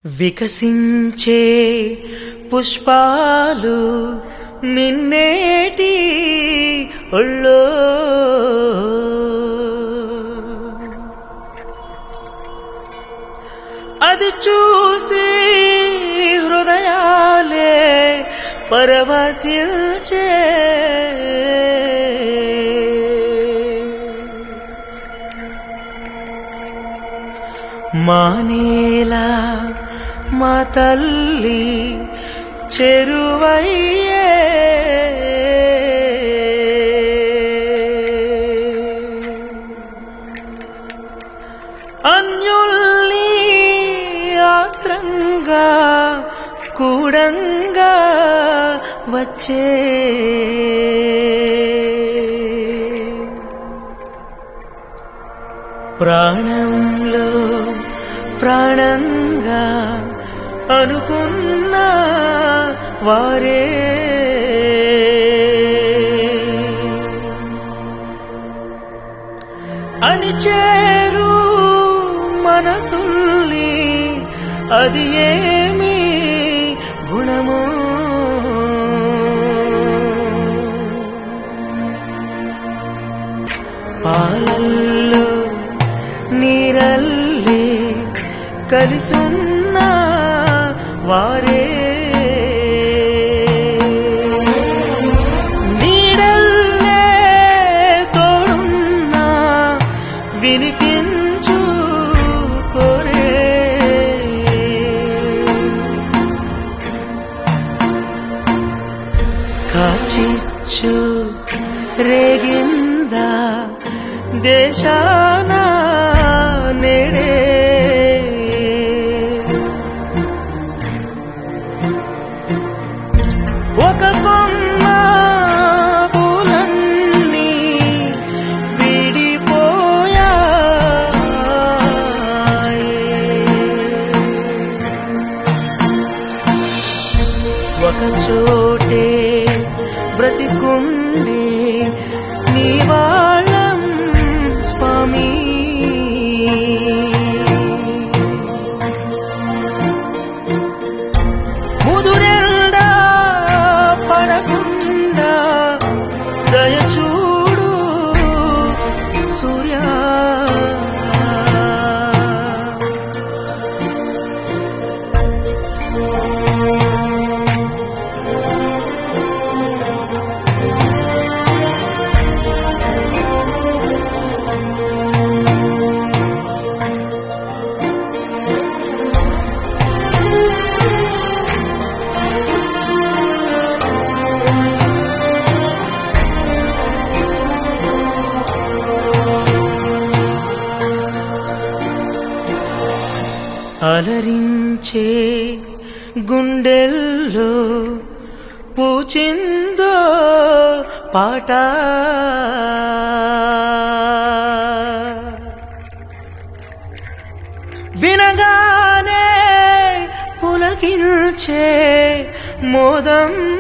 వికసించే పుష్పాలు మిన్నేటి ఒళ్ళో అది చూసి హృదయాలే పరవశించే మానేలా మా తల్లి చెరువయ్యే అన్యుల్ని ఆత్రంగా కూడంగా వచ్చే ప్రాణంలో ప్రాణంగా అనుకున్న వారే అణిచేరు మనసుల్ని అది ఏమి గుణమో పాలల్లో నీరల్లే కలిసున్న వారే నీడల్లే తోడున్నా వినిపించు కోరే కాచిచ్చు రేగిందా దేశాన నేడే ఒక కొమ్మ పూలన్నీ విడిపోయా ఒక చోటే బ్రతికుండే నీవాళం స్వామి ముదురెండా పడకుండా దయచూడు సూర్యా అలరించే గుండెల్లో పూచిందో పాట వినగానే పులకించే మోదం